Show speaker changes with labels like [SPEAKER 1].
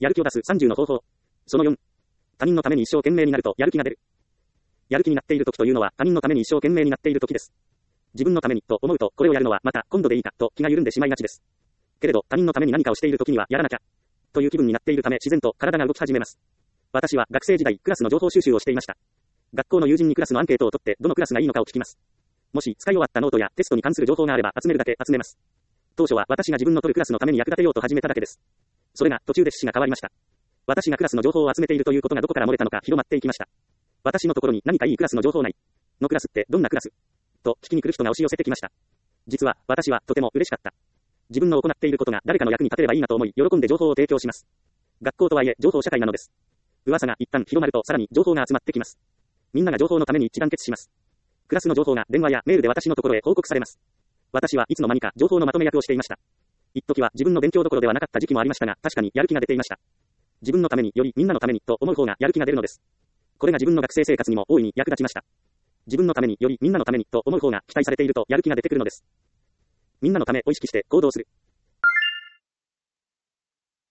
[SPEAKER 1] やる気を出す30の方法。その4。他人のために一生懸命になるとやる気が出る。やる気になっている時というのは他人のために一生懸命になっている時です。自分のためにと思うとこれをやるのはまた今度でいいかと気が緩んでしまいがちです。けれど他人のために何かをしている時にはやらなきゃという気分になっているため自然と体が動き始めます。私は学生時代クラスの情報収集をしていました。学校の友人にクラスのアンケートを取ってどのクラスがいいのかを聞きます。もし使い終わったノートやテストに関する情報があれば集めるだけ集めます。当初は私が自分の取るクラスのために役立てようと始めただけです。それが途中で趣旨が変わりました。私がクラスの情報を集めているということがどこから漏れたのか広まっていきました。私のところに何かいいクラスの情報ないのクラスってどんなクラスと聞きに来る人が押し寄せてきました。実は私はとても嬉しかった。自分の行っていることが誰かの役に立てればいいなと思い喜んで情報を提供します。学校とはいえ情報社会なのです。噂が一旦広まるとさらに情報が集まってきます。みんなが情報のために一致団結します。クラスの情報が電話やメールで私のところへ報告されます。私はいつの間にか情報のまとめ役をしていました。一時は自分の勉強どころではなかった時期もありましたが、確かにやる気が出ていました。自分のためによりみんなのためにと思う方がやる気が出るのです。これが自分の学生生活にも大いに役立ちました。自分のためによりみんなのためにと思う方が期待されているとやる気が出てくるのです。みんなのためを意識して行動する。